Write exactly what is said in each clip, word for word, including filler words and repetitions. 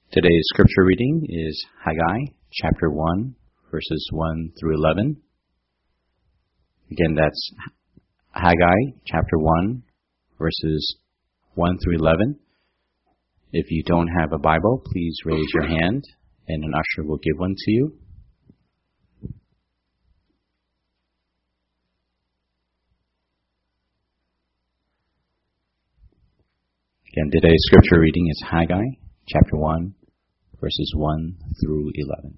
Today's scripture reading is Haggai chapter one, verses one through eleven. Again, that's Haggai chapter one, verses one through eleven. If you don't have a Bible, please raise your hand and an usher will give one to you. Again, today's scripture reading is Haggai chapter one, verses one through eleven.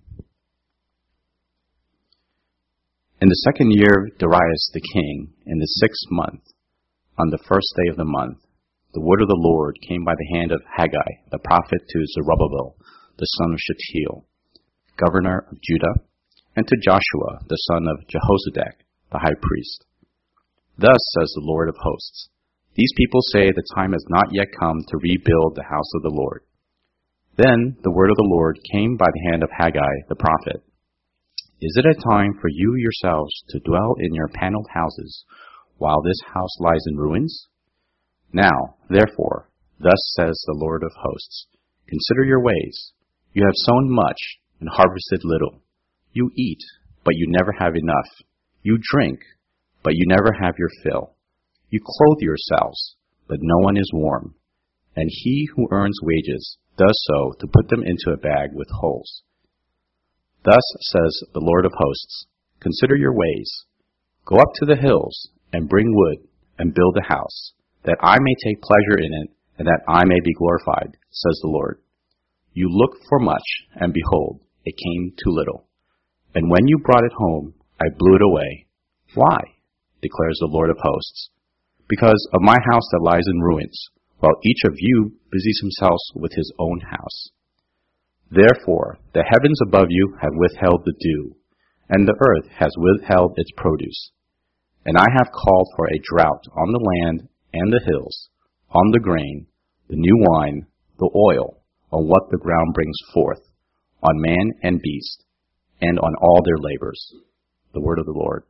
In the second year of Darius the king, in the sixth month, on the first day of the month, the word of the Lord came by the hand of Haggai, the prophet, to Zerubbabel, the son of Shealtiel, governor of Judah, and to Joshua, the son of Jehozadak, the high priest. Thus says the Lord of hosts, these people say the time has not yet come to rebuild the house of the Lord. Then the word of the Lord came by the hand of Haggai the prophet. Is it a time for you yourselves to dwell in your paneled houses, while this house lies in ruins? Now, therefore, thus says the Lord of hosts, consider your ways. You have sown much and harvested little. You eat, but you never have enough. You drink, but you never have your fill. You clothe yourselves, but no one is warm. And he who earns wages does so to put them into a bag with holes. Thus says the Lord of hosts, consider your ways. Go up to the hills and bring wood and build a house, that I may take pleasure in it and that I may be glorified, says the Lord. You looked for much, and behold, it came too little. And when you brought it home, I blew it away. Why? Declares the Lord of hosts. Because of my house that lies in ruins, while each of you busies himself with his own house. Therefore, the heavens above you have withheld the dew, and the earth has withheld its produce. And I have called for a drought on the land and the hills, on the grain, the new wine, the oil, on what the ground brings forth, on man and beast, and on all their labors. The word of the Lord.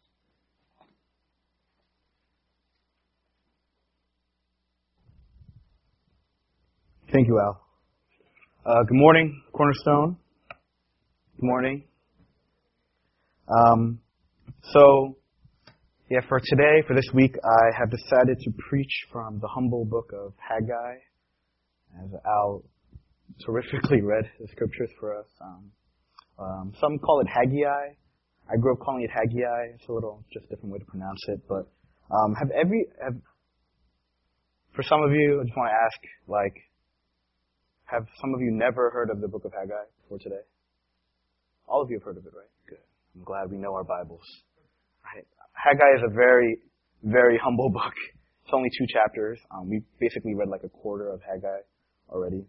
Thank you, Al. Uh, good morning, Cornerstone. Good morning. Um, so, yeah, for today, for this week, I have decided to preach from the humble book of Haggai, as Al terrifically read the scriptures for us. Um, um, some call it Haggai. I grew up calling it Haggai. It's a little just different way to pronounce it. But um, have every have, for some of you, I just want to ask, like, have some of you never heard of the book of Haggai before today? All of you have heard of it, right? Good. I'm glad we know our Bibles. Right. Haggai is a very, very humble book. It's only two chapters. Um, we basically read like a quarter of Haggai already.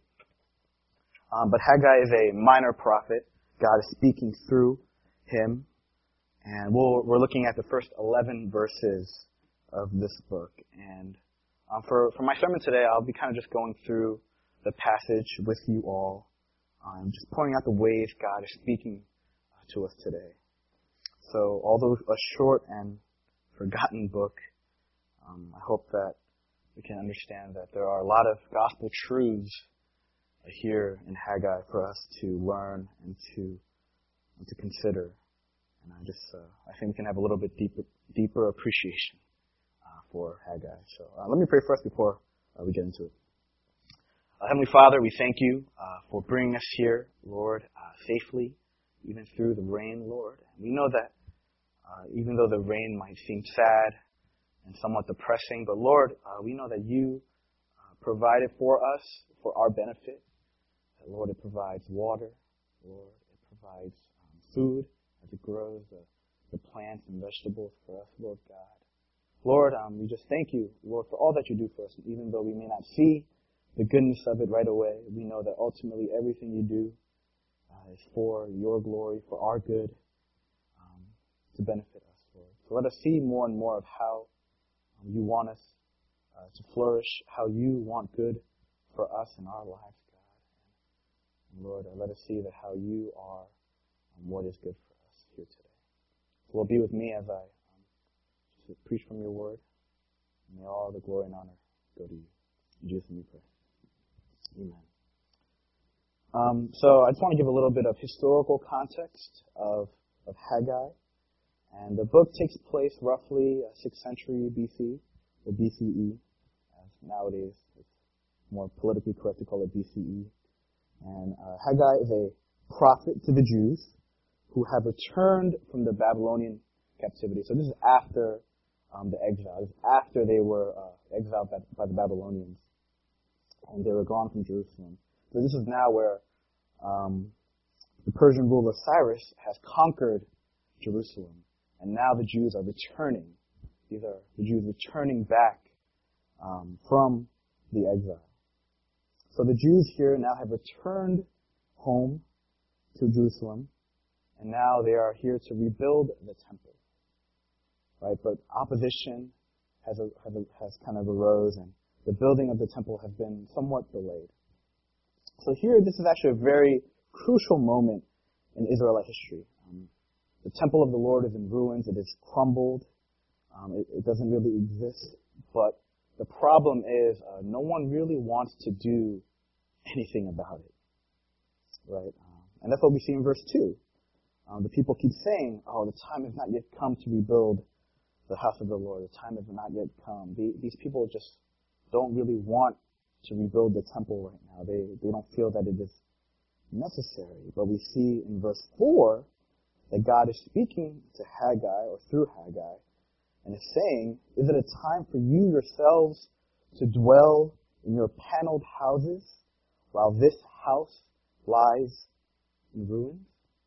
Um, but Haggai is a minor prophet. God is speaking through him. And we'll, we're looking at the first eleven verses of this book. And um, for, for my sermon today, I'll be kind of just going through the passage with you all, um, just pointing out the ways God is speaking uh, to us today. So, although a short and forgotten book, um, I hope that we can understand that there are a lot of gospel truths here in Haggai for us to learn and to and to consider. And I just, uh, I think we can have a little bit deeper, deeper appreciation uh, for Haggai. So, uh, let me pray first before uh, we get into it. Uh, Heavenly Father, we thank you uh, for bringing us here, Lord, uh, safely, even through the rain, Lord. We know that uh, even though the rain might seem sad and somewhat depressing, but Lord, uh, we know that you uh, provided for us, for our benefit. That, Lord, it provides water. Lord, it provides um, food as it grows, the, the plants and vegetables for us, Lord God. Lord, um, we just thank you, Lord, for all that you do for us, even though we may not see the goodness of it right away. We know that ultimately everything you do uh, is for your glory, for our good, um, to benefit us, Lord. So let us see more and more of how um, you want us uh, to flourish, how you want good for us in our lives, God. And Lord, uh, let us see that how you are and what is good for us here today. So Lord, be with me as I um, just preach from your word. May all the glory and honor go to you. In Jesus' name we pray. Amen. Um, so I just want to give a little bit of historical context of, of Haggai. And the book takes place roughly sixth century B C, or B C E. As nowadays, it's more politically correct to call it B C E. And uh, Haggai is a prophet to the Jews who have returned from the Babylonian captivity. So this is after um, the exile. This is after they were uh, exiled by, by the Babylonians. And they were gone from Jerusalem. So this is now where um, the Persian ruler Cyrus has conquered Jerusalem. And now the Jews are returning. These are the Jews returning back um, from the exile. So the Jews here now have returned home to Jerusalem. And now they are here to rebuild the temple. Right? But opposition has, a, has, a, has kind of arose, and the building of the temple has been somewhat delayed. So here, this is actually a very crucial moment in Israelite history. Um, the temple of the Lord is in ruins. It is crumbled. Um, it, it doesn't really exist. But the problem is uh, no one really wants to do anything about it. Right? Um, and that's what we see in verse two. Um, the people keep saying, oh, the time has not yet come to rebuild the house of the Lord. The time has not yet come. The, these people just don't really want to rebuild the temple right now. They, they don't feel that it is necessary. But we see in verse four that God is speaking to Haggai, or through Haggai, and is saying, is it a time for you yourselves to dwell in your paneled houses while this house lies in ruins?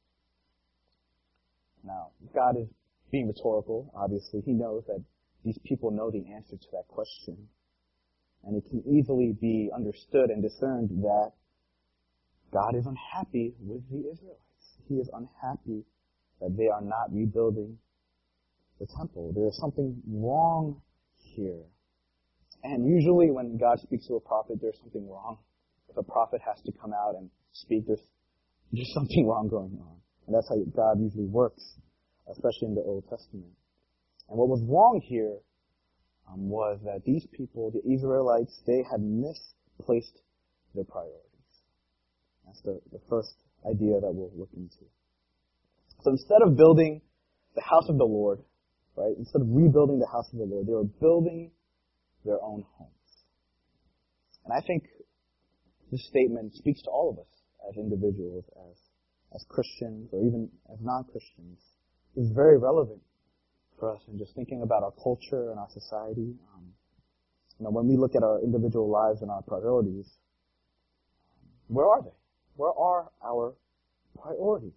Now, God is being rhetorical, obviously. He knows that these people know the answer to that question. And it can easily be understood and discerned that God is unhappy with the Israelites. He is unhappy that they are not rebuilding the temple. There is something wrong here. And usually when God speaks to a prophet, there's something wrong. If a prophet has to come out and speak, there's, there's something wrong going on. And that's how God usually works, especially in the Old Testament. And what was wrong here um, was that these people, the Israelites, they had misplaced their priorities. That's the, the first idea that we'll look into. So instead of building the house of the Lord, right, instead of rebuilding the house of the Lord, they were building their own homes. And I think this statement speaks to all of us as individuals, as as Christians, or even as non-Christians. It's very relevant for us in just thinking about our culture and our society. Um, you know, when we look at our individual lives and our priorities, where are they? Where are our priorities?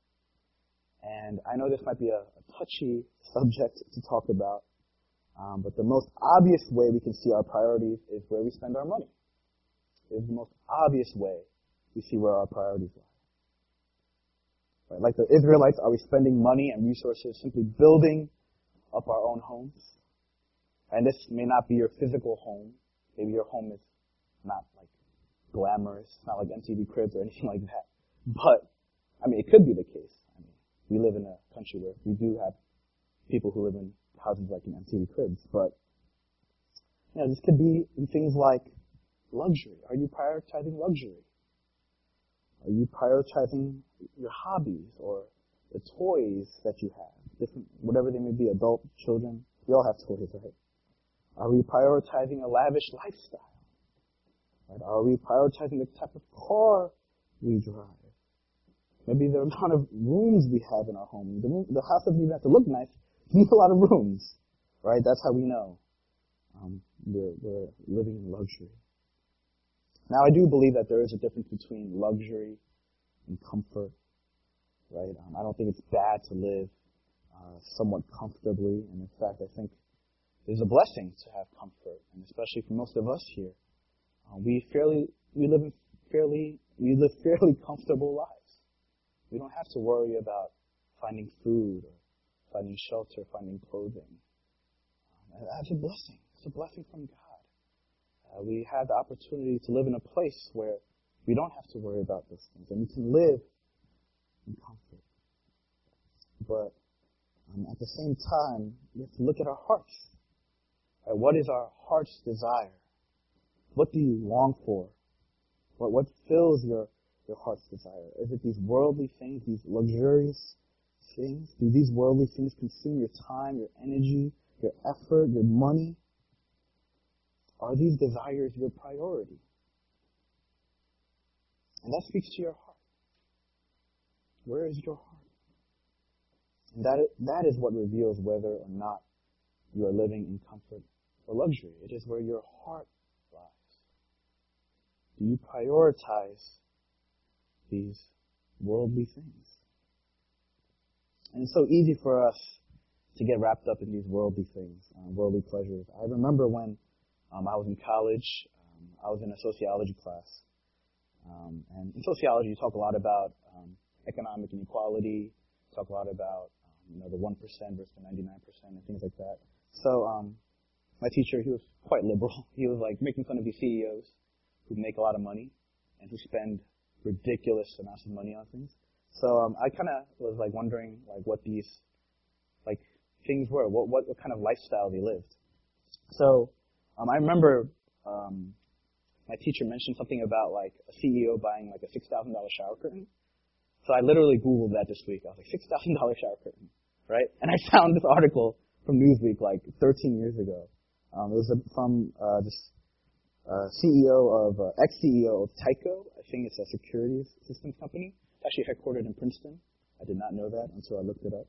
And I know this might be a, a touchy subject to talk about, um, but the most obvious way we can see our priorities is where we spend our money. It's the most obvious way we see where our priorities lie. Right? Like the Israelites, are we spending money and resources simply building up our own homes? And this may not be your physical home. Maybe your home is not like glamorous, it's not like M T V Cribs or anything like that. But, I mean, it could be the case. I mean, we live in a country where we do have people who live in houses like in M T V Cribs. But, you know, this could be in things like luxury. Are you prioritizing luxury? Are you prioritizing your hobbies or the toys that you have? Different, whatever they may be, adult, children, we all have toys, right? Are we prioritizing a lavish lifestyle? Right? Are we prioritizing the type of car we drive? Maybe the amount of rooms we have in our home. The, room, the house doesn't even have to look nice. It needs a lot of rooms, right? That's how we know um, we're, we're living in luxury. Now, I do believe that there is a difference between luxury and comfort, right? Um, I don't think it's bad to live uh, somewhat comfortably, and in fact, I think there's a blessing to have comfort, and especially for most of us here, uh, we fairly we live in fairly we live fairly comfortable lives. We don't have to worry about finding food or finding shelter, finding clothing. Um, that's a blessing. It's a blessing from God. Uh, we have the opportunity to live in a place where we don't have to worry about those things, and we can live in comfort. But um, at the same time, we have to look at our hearts. Right? What is our heart's desire? What do you long for? What what fills your your heart's desire? Is it these worldly things, these luxurious things? Do these worldly things consume your time, your energy, your effort, your money? Are these desires your priority? And that speaks to your heart. Where is your heart? And that is, that is what reveals whether or not you are living in comfort or luxury. It is where your heart lies. Do you prioritize these worldly things? And it's so easy for us to get wrapped up in these worldly things, uh, worldly pleasures. I remember when um, I was in college, um, I was in a sociology class. Um, and in sociology, you talk a lot about um, economic inequality, talk a lot about um, you know, the one percent versus the ninety-nine percent and things like that. So um, my teacher, he was quite liberal. He was like making fun of these C E Os who make a lot of money and who spend ridiculous amounts of money on things. So um, I kind of was like wondering like what these like things were, what, what what kind of lifestyle they lived. So um, I remember um, my teacher mentioned something about like a C E O buying like a six thousand dollar shower curtain. So I literally Googled that this week. I was like, six thousand dollar shower curtain, right? And I found this article from Newsweek like thirteen years ago. Um, it was a, from uh, this uh, C E O of, uh, ex-C E O of Tyco. I think it's a securities systems company. It's actually headquartered in Princeton. I did not know that until I looked it up.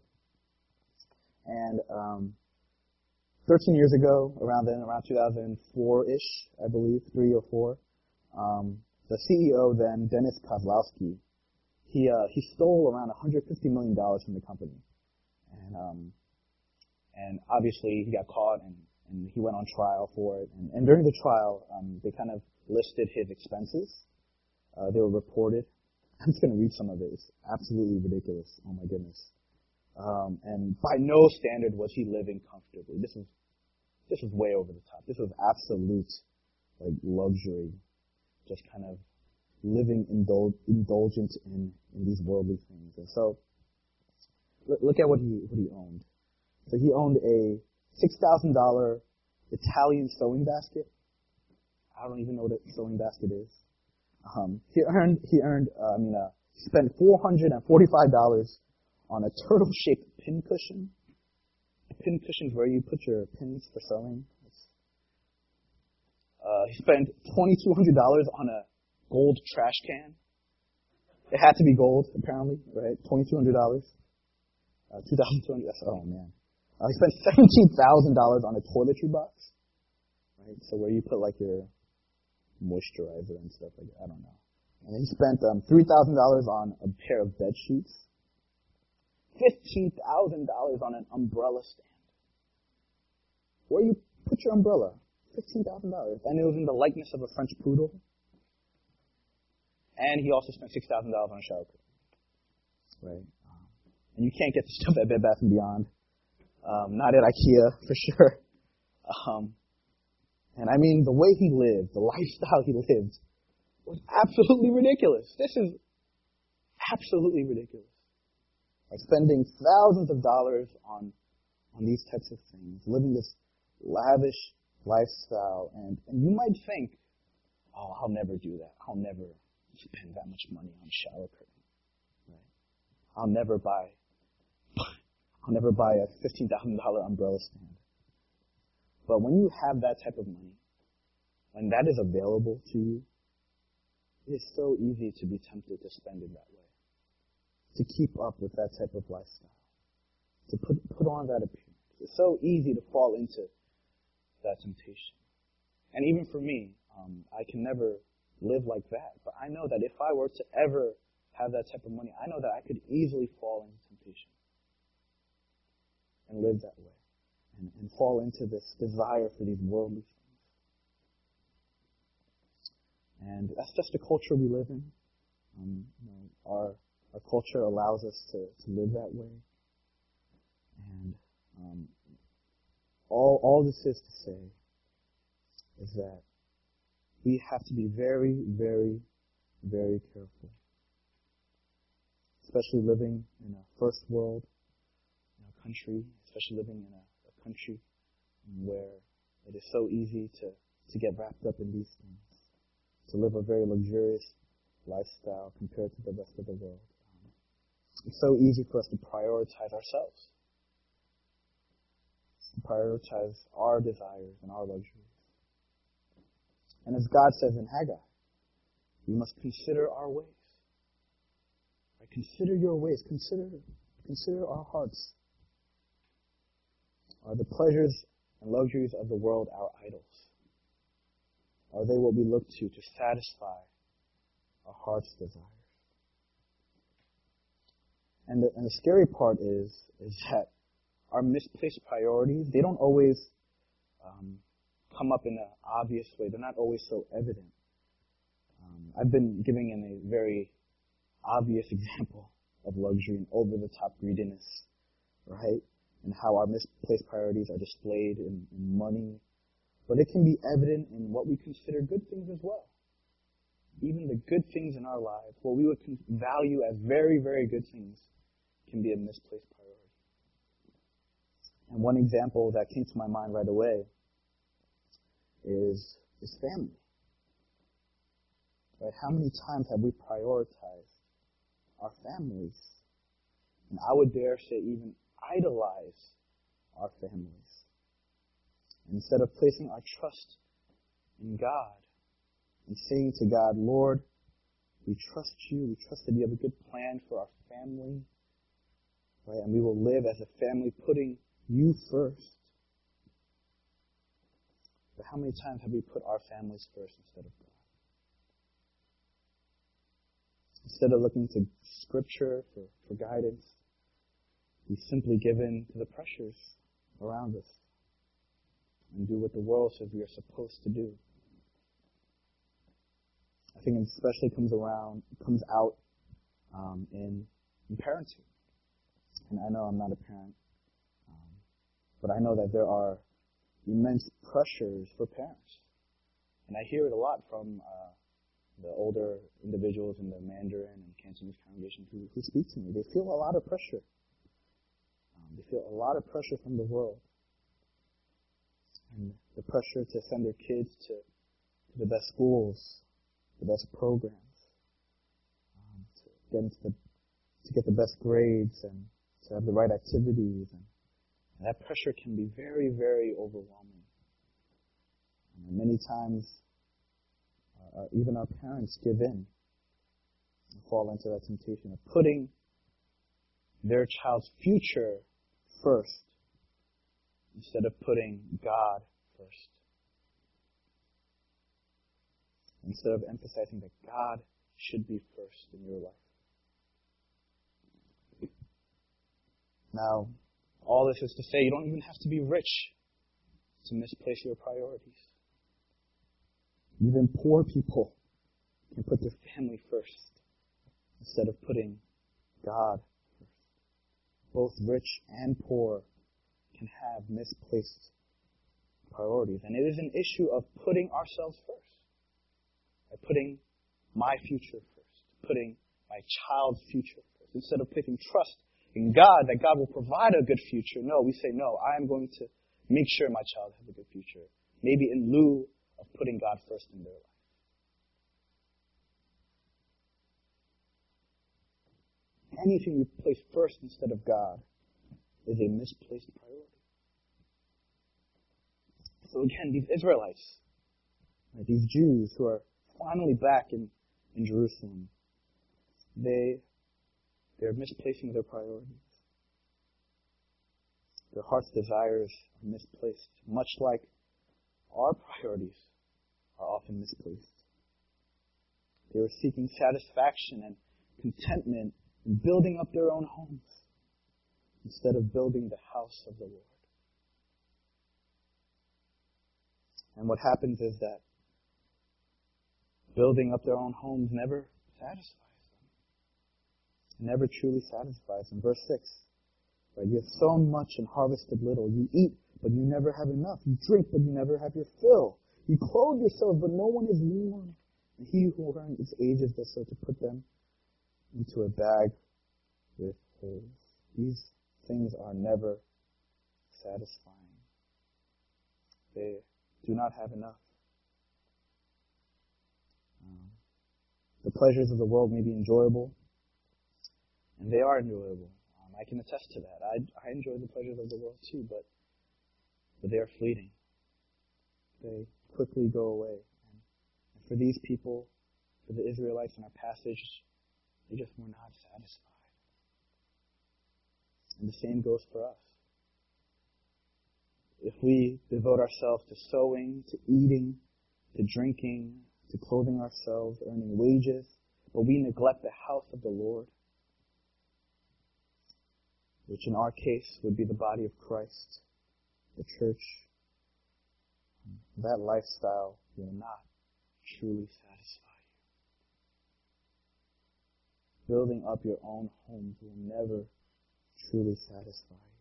And um, thirteen years ago, around then, around two thousand four-ish, I believe, three or four, um, the C E O then, Dennis Kozlowski, he uh, he stole around one hundred fifty million dollars from the company. And um, and obviously he got caught and, and he went on trial for it. And, and during the trial, um, they kind of listed his expenses. Uh, they were reported. I'm just going to read some of it. It's absolutely ridiculous. Oh my goodness. Um, and by no standard was he living comfortably. This was this was way over the top. This was absolute like luxury, just kind of living indul- indulgent in, in these worldly things. And so look, look at what he what he owned. So he owned a six thousand dollar Italian sewing basket. I don't even know what a sewing basket is. Um, he earned he earned uh, I mean uh, he spent four hundred and forty five dollars on a turtle-shaped pin cushion. A pin cushion is where you put your pins for sewing. Uh, he spent twenty-two hundred dollars on a gold trash can. It had to be gold, apparently, right? twenty-two hundred dollars. Uh, two thousand two hundred dollars. Oh, man. Uh, he spent seventeen thousand dollars on a toiletry box. Right? So where you put, like, your moisturizer and stuff like that. I don't know. And then he spent um, three thousand dollars on a pair of bed sheets. fifteen thousand dollars on an umbrella stand. Where you put your umbrella? fifteen thousand dollars. And it was in the likeness of a French poodle. And he also spent six thousand dollars on a shower curtain. Right? Um, and you can't get this stuff at Bed Bath and Beyond. Um, not at IKEA, for sure. Um, and I mean, the way he lived, the lifestyle he lived, was absolutely ridiculous. This is absolutely ridiculous. Like spending thousands of dollars on on these types of things, living this lavish lifestyle, and, and you might think, oh, I'll never do that. I'll never spend that much money on a shower curtain. Right? I'll never buy I'll never buy a fifteen thousand dollar umbrella stand. But when you have that type of money, when that is available to you, it is so easy to be tempted to spend it that way. To keep up with that type of lifestyle. To put put on that appearance. It's so easy to fall into that temptation. And even for me, um, I can never live like that. But I know that if I were to ever have that type of money, I know that I could easily fall into temptation. And live that way. And, and fall into this desire for these worldly things. And that's just the culture we live in. Um, you know, our Our culture allows us to, to live that way. And um, all all this is to say is that we have to be very, very, very careful. Especially living in a first world you know, country, especially living in a, a country where it is so easy to, to get wrapped up in these things. To live a very luxurious lifestyle compared to the rest of the world. Um, it's so easy for us to prioritize ourselves, to prioritize our desires and our luxuries. And as God says in Haggai, we must consider our ways. Right? Consider your ways. Consider, consider our hearts. Are the pleasures and luxuries of the world our idols? Are they what we look to to satisfy our heart's desires? And the, and the scary part is, is that our misplaced priorities, they don't always um, come up in an obvious way. They're not always so evident. Um, I've been giving in a very obvious example of luxury and over-the-top greediness, right? And how our misplaced priorities are displayed in, in money. But it can be evident in what we consider good things as well. Even the good things in our lives, what we would value as very, very good things, can be a misplaced priority. And one example that came to my mind right away is, is family. Right? How many times have we prioritized our families? And I would dare say even idolize our families. Instead of placing our trust in God and saying to God, Lord, we trust you. We trust that you have a good plan for our family. Right? And we will live as a family putting you first. But how many times have we put our families first instead of God? Instead of looking to Scripture for, for guidance, we simply give in to the pressures around us and do what the world says we are supposed to do. I think it especially comes around, comes out um, in, in parenting. And I know I'm not a parent, um, but I know that there are immense pressures for parents. And I hear it a lot from uh, the older individuals in the Mandarin and Cantonese congregation who, who speak to me. They feel a lot of pressure. Um, they feel a lot of pressure from the world. And the pressure to send their kids to, to the best schools, the best programs, um, to get into the, to get the best grades and to have the right activities, and, and that pressure can be very, very overwhelming. And many times, uh, even our parents give in and fall into that temptation of putting their child's future first, instead of putting God first. Instead of emphasizing that God should be first in your life. Now, all this is to say you don't even have to be rich to misplace your priorities. Even poor people can put their family first instead of putting God first. Both rich and poor can have misplaced priorities. And it is an issue of putting ourselves first. By putting my future first. Putting my child's future first. Instead of placing trust in God, that God will provide a good future. No, we say, no, I am going to make sure my child has a good future. Maybe in lieu of putting God first in their life. Anything you place first instead of God is a misplaced priority. So again, these Israelites, right, these Jews who are finally back in, in Jerusalem, they, they're misplacing their priorities. Their heart's desires are misplaced, much like our priorities are often misplaced. They were seeking satisfaction and contentment in building up their own homes instead of building the house of the Lord. And what happens is that building up their own homes never satisfies them. It never truly satisfies them. Verse six, right? You have sown much and harvested little. You eat, but you never have enough. You drink, but you never have your fill. You clothe yourselves, but no one is warm. And he who earns ages does so to put them into a bag with holes. These things are never satisfying. They do not have enough. Um, the pleasures of the world may be enjoyable, and they are enjoyable. Um, I can attest to that. I, I enjoy the pleasures of the world too, but, but they are fleeting. They quickly go away. And, and for these people, for the Israelites in our passage, they just were not satisfied. And the same goes for us. If we devote ourselves to sowing, to eating, to drinking, to clothing ourselves, earning wages, but we neglect the house of the Lord, which in our case would be the body of Christ, the church, that lifestyle will not truly satisfy you. Building up your own homes will never truly satisfy you.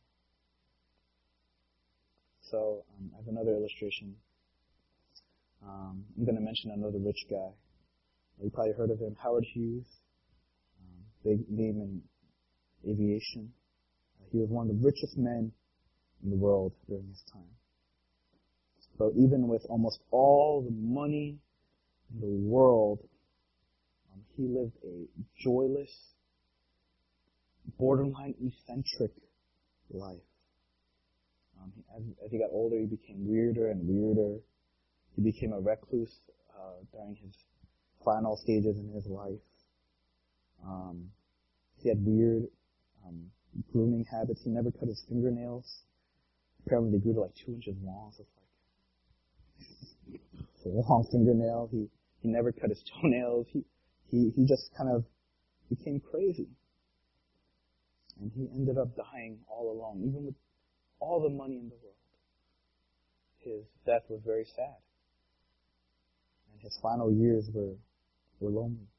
So, um, as another illustration, um, I'm going to mention another rich guy. You probably heard of him, Howard Hughes, um, big name in aviation. Uh, he was one of the richest men in the world during his time. But even with almost all the money in the world, um, he lived a joyless, borderline eccentric life. Um, as, as he got older, he became weirder and weirder. He became a recluse uh, during his final stages in his life. Um, he had weird um, grooming habits. He never cut his fingernails. Apparently, they grew to like two inches long. So it's like it's a long fingernail. He he never cut his toenails. He he he just kind of became crazy, and he ended up dying all alone, even with all the money in the world. His death was very sad. And his final years were, were lonely.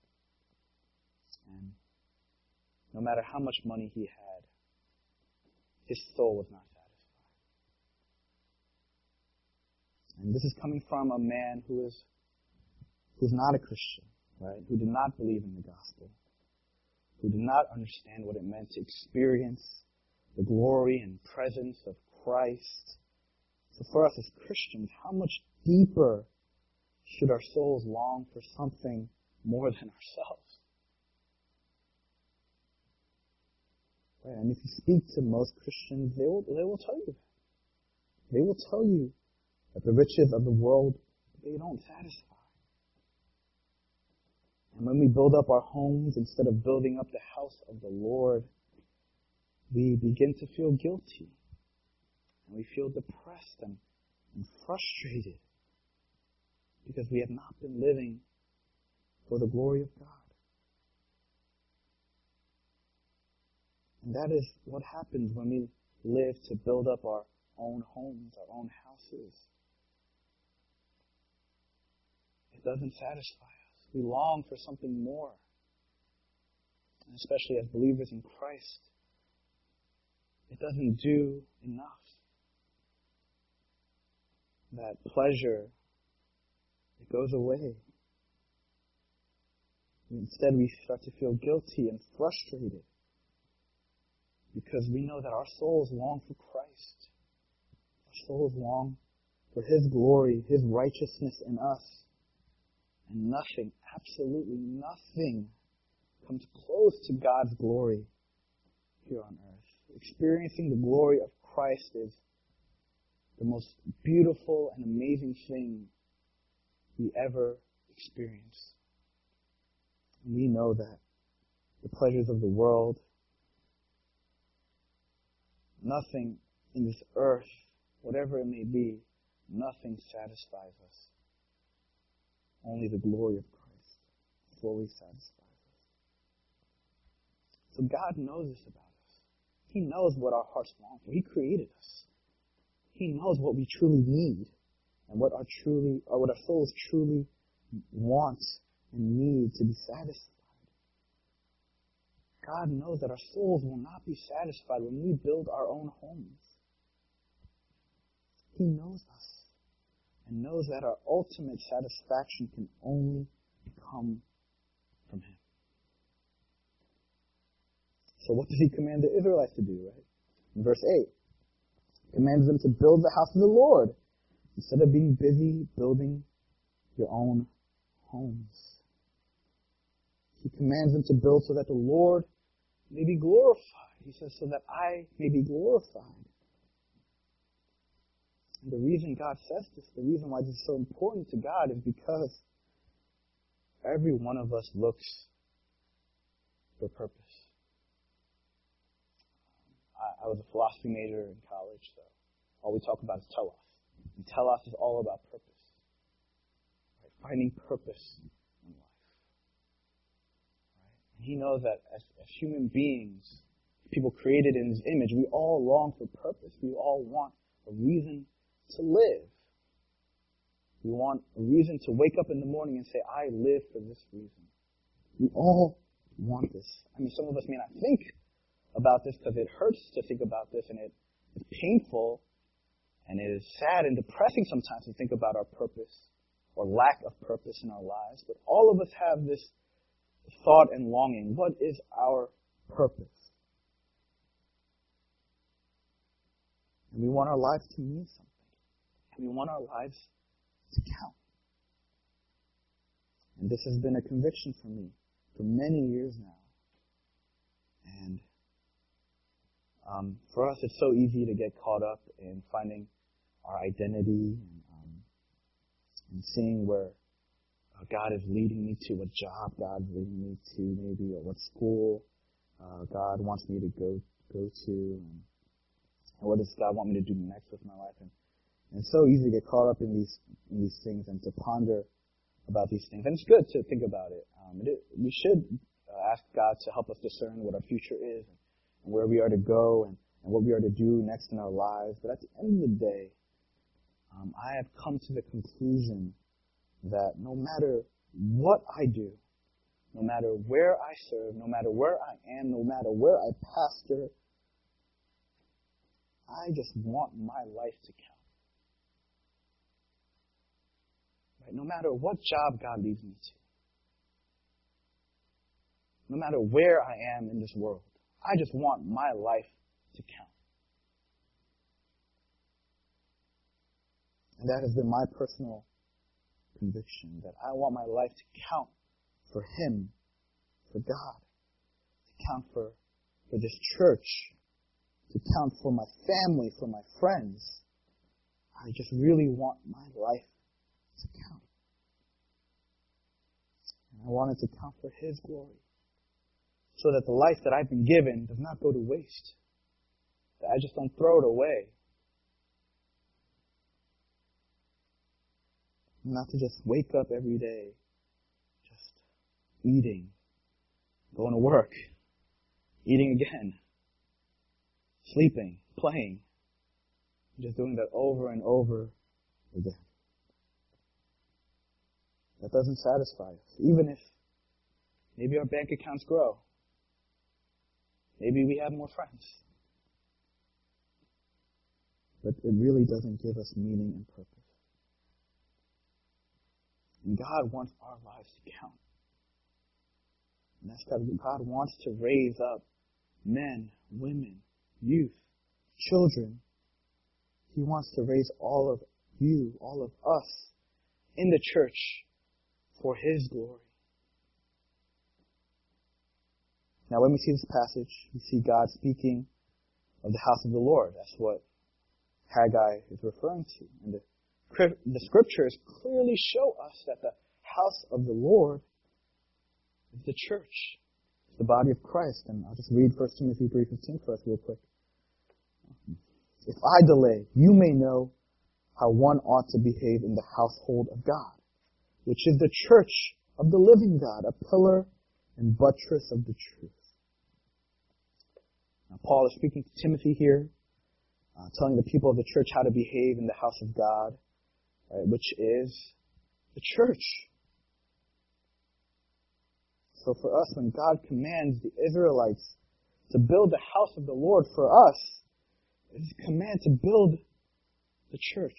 And no matter how much money he had, his soul was not satisfied. And this is coming from a man who is who's not a Christian, right? Who did not believe in the gospel. Who did not understand what it meant to experience the glory and presence of Christ. So for us as Christians, how much deeper should our souls long for something more than ourselves? Right? And if you speak to most Christians, they will, they will tell you that. They will tell you that the riches of the world, they don't satisfy. And when we build up our homes instead of building up the house of the Lord, we begin to feel guilty, and we feel depressed and, and frustrated because we have not been living for the glory of God. And that is what happens when we live to build up our own homes, our own houses. It doesn't satisfy us. We long for something more, and especially as believers in Christ. It doesn't do enough. That pleasure, it goes away. Instead, we start to feel guilty and frustrated because we know that our souls long for Christ. Our souls long for His glory, His righteousness in us. And nothing, absolutely nothing, comes close to God's glory here on earth. Experiencing the glory of Christ is the most beautiful and amazing thing we ever experience. And we know that the pleasures of the world, nothing in this earth, whatever it may be, nothing satisfies us. Only the glory of Christ fully satisfies us. So God knows this about us. He knows what our hearts long for. He created us. He knows what we truly need and what our truly, or what our souls truly want and need to be satisfied. God knows that our souls will not be satisfied when we build our own homes. He knows us and knows that our ultimate satisfaction can only come from Him. So what does He command the Israelites to do, right? In verse eight, He commands them to build the house of the Lord instead of being busy building your own homes. He commands them to build so that the Lord may be glorified. He says, so that I may be glorified. And the reason God says this, the reason why this is so important to God is because every one of us looks for purpose. I, I was a philosophy major in college, so all we talk about is telos. And telos is all about purpose. Right? Finding purpose in life. Right? And he knows that as, as human beings, people created in his image, we all long for purpose. We all want a reason to live. We want a reason to wake up in the morning and say, I live for this reason. We all want this. I mean, some of us may not think about this because it hurts to think about this, and it, it's painful, and it is sad and depressing sometimes to think about our purpose or lack of purpose in our lives. But all of us have this thought and longing. What is our purpose? And we want our lives to mean something. And we want our lives to count. And this has been a conviction for me for many years now. And um, for us, it's so easy to get caught up in finding our identity and, um, and seeing where uh, God is leading me to, what job God is leading me to, maybe, or what school uh, God wants me to go go to, and, and what does God want me to do next with my life. And, and it's so easy to get caught up in these in these things and to ponder about these things. And it's good to think about it. Um, it we should uh, ask God to help us discern what our future is and, and where we are to go and, and what we are to do next in our lives. But at the end of the day, um, I have come to the conclusion that no matter what I do, no matter where I serve, no matter where I am, no matter where I pastor, I just want my life to count. Right? No matter what job God leads me to, no matter where I am in this world, I just want my life to count. And that has been my personal conviction, that I want my life to count for Him, for God, to count for, for this church, to count for my family, for my friends. I just really want my life to count. And I want it to count for His glory, so that the life that I've been given does not go to waste, that I just don't throw it away. Not to just wake up every day just eating, going to work, eating again, sleeping, playing, just doing that over and over again. That doesn't satisfy us, even if maybe our bank accounts grow. Maybe we have more friends. But it really doesn't give us meaning and purpose. And God wants our lives to count. And that's God. God wants to raise up men, women, youth, children. He wants to raise all of you, all of us in the church for His glory. Now when we see this passage, we see God speaking of the house of the Lord. That's what Haggai is referring to. And the The Scriptures clearly show us that the house of the Lord is the church, it's the body of Christ. And I'll just read First Timothy three fifteen for us real quick. If I delay, you may know how one ought to behave in the household of God, which is the church of the living God, a pillar and buttress of the truth. Now, Paul is speaking to Timothy here, uh, telling the people of the church how to behave in the house of God. Right, which is the church. So for us, when God commands the Israelites to build the house of the Lord for us, it is a command to build the church.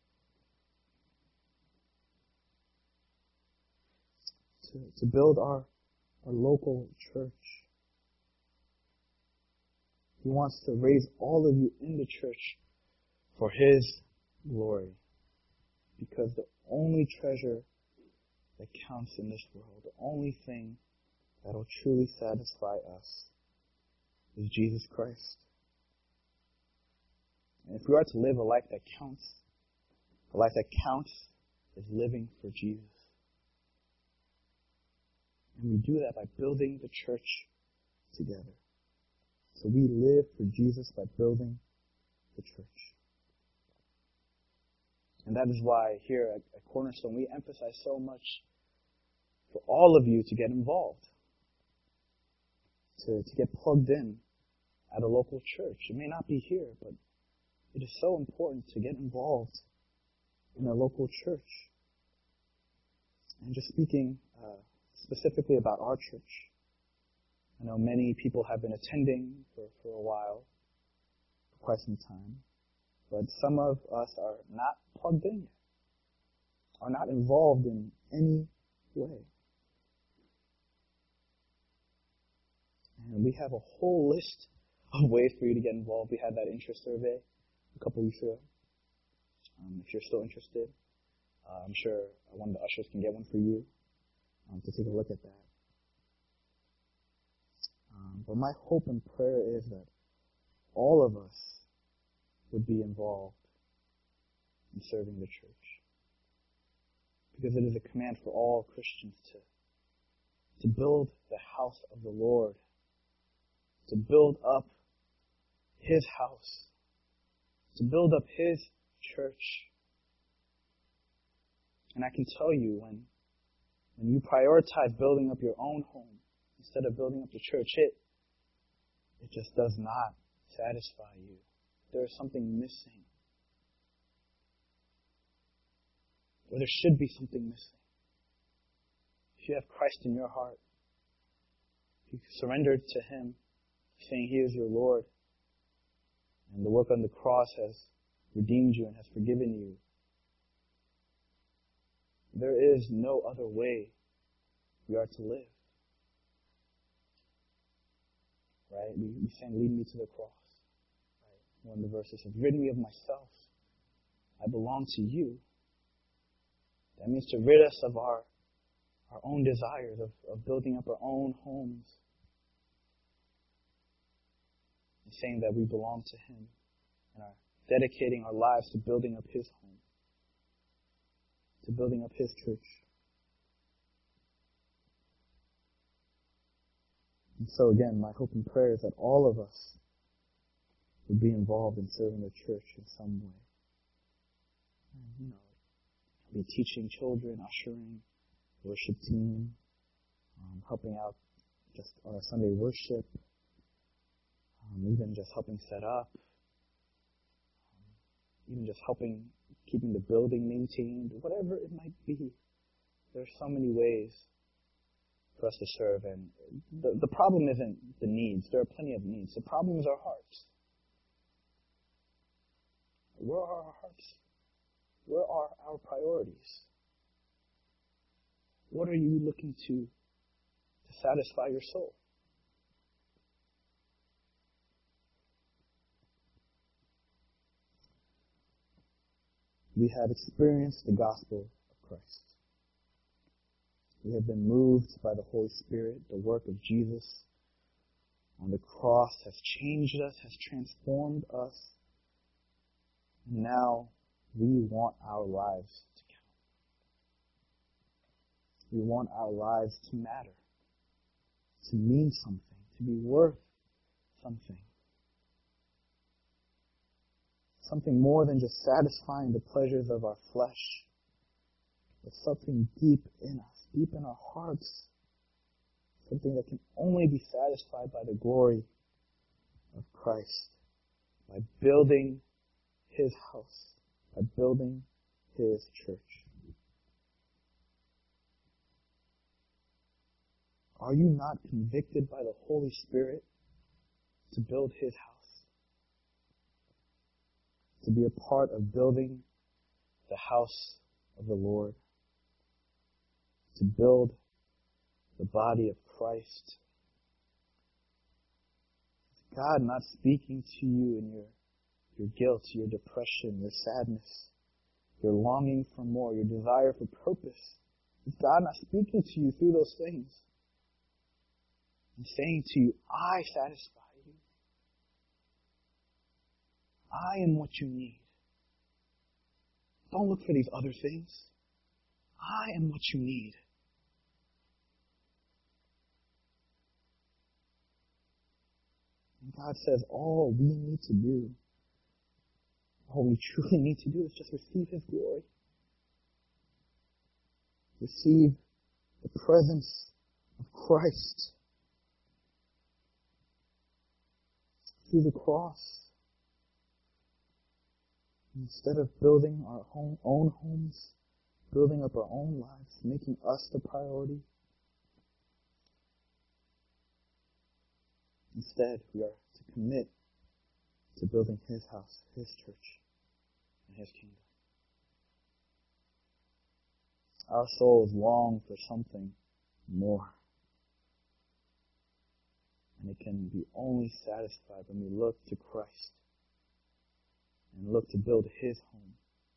To, to build our, our local church. He wants to raise all of you in the church for His glory. Because the only treasure that counts in this world, the only thing that will truly satisfy us is Jesus Christ. And if we are to live a life that counts, a life that counts is living for Jesus. And we do that by building the church together. So we live for Jesus by building the church. And that is why here at, at Cornerstone we emphasize so much for all of you to get involved, to, to get plugged in at a local church. It may not be here, but it is so important to get involved in a local church. And just speaking uh, specifically about our church, I know many people have been attending for, for a while, for quite some time, but some of us are not plugged in yet, are not involved in any way. And we have a whole list of ways for you to get involved. We had that interest survey a couple weeks ago. Um, if you're still interested, uh, I'm sure one of the ushers can get one for you um, to take a look at that. Um, but my hope and prayer is that all of us would be involved in serving the church. Because it is a command for all Christians to, to build the house of the Lord, to build up His house, to build up His church. And I can tell you, when, when you prioritize building up your own home instead of building up the church, it, it just does not satisfy you. There is something missing. Or there should be something missing. If you have Christ in your heart, if you surrendered to Him, saying He is your Lord, and the work on the cross has redeemed you and has forgiven you, there is no other way we are to live. Right? We, we sang, lead me to the cross. Right? One of the verses says, rid me of myself. I belong to you. That means to rid us of our, our own desires, of, of building up our own homes. And saying that we belong to Him and are dedicating our lives to building up His home, to building up His church. And so again, my hope and prayer is that all of us would be involved in serving the church in some way. And, you know, be teaching children, ushering, worship team, um, helping out just our Sunday worship, um, even just helping set up, um, even just helping keeping the building maintained, whatever it might be. There's so many ways for us to serve, and the, the problem isn't the needs. There are plenty of needs. The problem is our hearts. Where are our hearts? Where are our priorities? What are you looking to, to satisfy your soul? We have experienced the gospel of Christ. We have been moved by the Holy Spirit. The work of Jesus on the cross has changed us, has transformed us. And now we want our lives to count. We want our lives to matter, to mean something, to be worth something. Something more than just satisfying the pleasures of our flesh, but something deep in us, deep in our hearts, something that can only be satisfied by the glory of Christ, by building His house, by building His church. Are you not convicted by the Holy Spirit to build His house? To be a part of building the house of the Lord? To build the body of Christ? Is God not speaking to you in your, your guilt, your depression, your sadness, your longing for more, your desire for purpose? Is God not speaking to you through those things? and saying to you, I satisfy you. I am what you need. Don't look for these other things. I am what you need. And God says all we need to do, all we truly need to do is just receive His glory. Receive the presence of Christ through the cross. Instead of building our home, own homes, building up our own lives, making us the priority, instead we are to commit to building His house, His church, and His kingdom. Our souls long for something more. And it can be only satisfied when we look to Christ and look to build His home.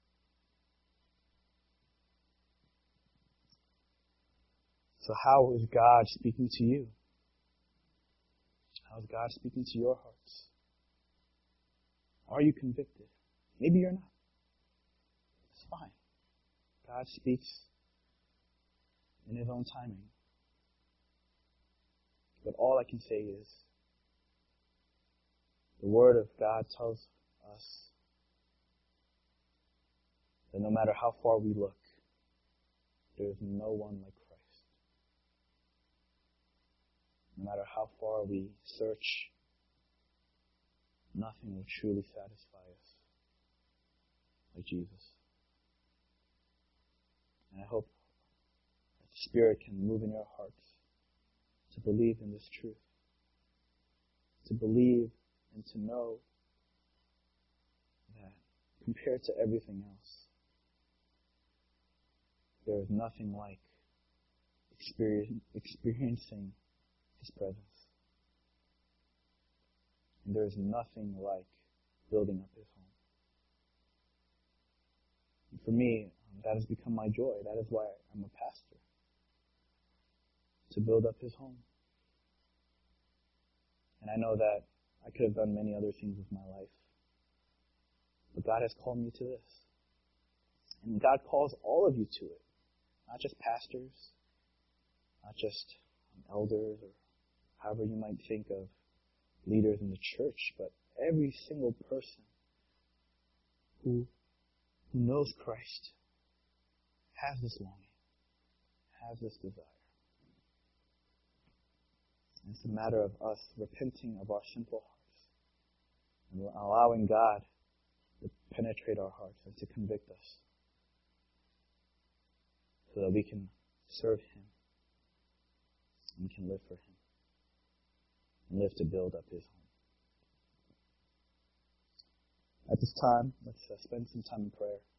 So how is God speaking to you? How is God speaking to your hearts? Are you convicted? Maybe you're not. It's fine. God speaks in His own timing. But all I can say is, the Word of God tells us that no matter how far we look, there is no one like Christ. No matter how far we search, nothing will truly satisfy us like Jesus. And I hope that the Spirit can move in your hearts to believe in this truth, to believe and to know that compared to everything else, there is nothing like experiencing His presence. And there is nothing like building up His home. And for me, that has become my joy. That is why I'm a pastor. To build up His home. And I know that I could have done many other things with my life. But God has called me to this. And God calls all of you to it. Not just pastors, not just elders, or however you might think of leaders in the church, but every single person who, who knows Christ has this longing, has this desire. And it's a matter of us repenting of our sinful hearts and allowing God to penetrate our hearts and to convict us, so that we can serve Him and we can live for Him and live to build up His home. At this time, let's uh, spend some time in prayer.